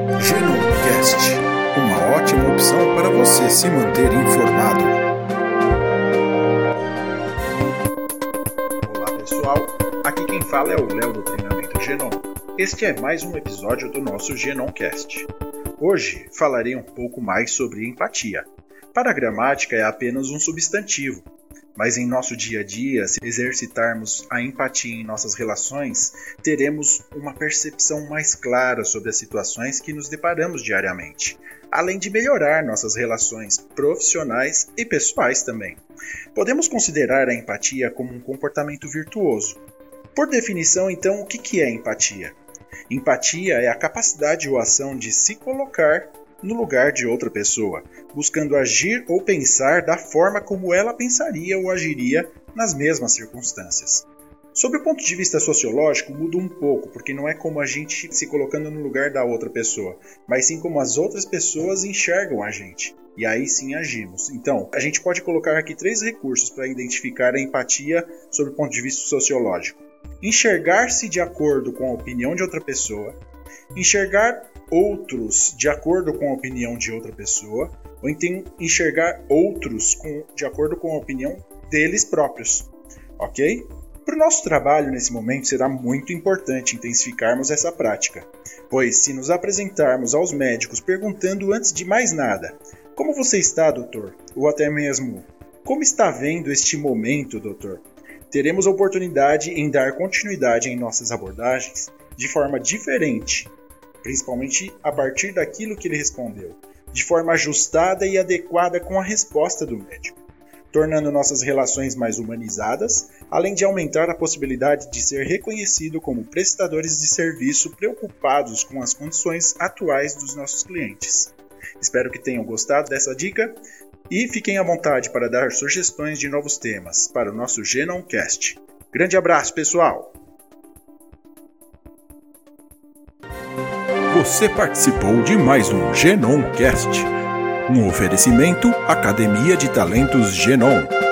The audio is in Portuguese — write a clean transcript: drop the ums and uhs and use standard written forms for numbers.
Genomcast, uma ótima opção para você se manter informado. Olá pessoal, aqui quem fala é o Léo do Treinamento Genom. Este é mais um episódio do nosso Genomcast. Hoje falarei um pouco mais sobre empatia. Para a gramática é apenas um substantivo, mas em nosso dia a dia, se exercitarmos a empatia em nossas relações, teremos uma percepção mais clara sobre as situações que nos deparamos diariamente, além de melhorar nossas relações profissionais e pessoais também. Podemos considerar a empatia como um comportamento virtuoso. Por definição, então, o que é empatia? Empatia é a capacidade ou ação de se colocar no lugar de outra pessoa, buscando agir ou pensar da forma como ela pensaria ou agiria nas mesmas circunstâncias. Sob o ponto de vista sociológico, muda um pouco, porque não é como a gente se colocando no lugar da outra pessoa, mas sim como as outras pessoas enxergam a gente. E aí sim agimos. Então, a gente pode colocar aqui 3 recursos para identificar a empatia sob o ponto de vista sociológico. Enxergar-se de acordo com a opinião de outra pessoa, enxergar outros de acordo com a opinião de outra pessoa, ou então enxergar outros de acordo com a opinião deles próprios, ok? Para o nosso trabalho nesse momento será muito importante intensificarmos essa prática, pois se nos apresentarmos aos médicos perguntando antes de mais nada, como você está, doutor? Ou até mesmo, como está vendo este momento, doutor? Teremos a oportunidade em dar continuidade em nossas abordagens de forma diferente, principalmente a partir daquilo que ele respondeu, de forma ajustada e adequada com a resposta do médico, tornando nossas relações mais humanizadas, além de aumentar a possibilidade de ser reconhecido como prestadores de serviço preocupados com as condições atuais dos nossos clientes. Espero que tenham gostado dessa dica e fiquem à vontade para dar sugestões de novos temas para o nosso Genomcast. Grande abraço, pessoal! Você participou de mais um Genomcast, um oferecimento Academia de Talentos Genom.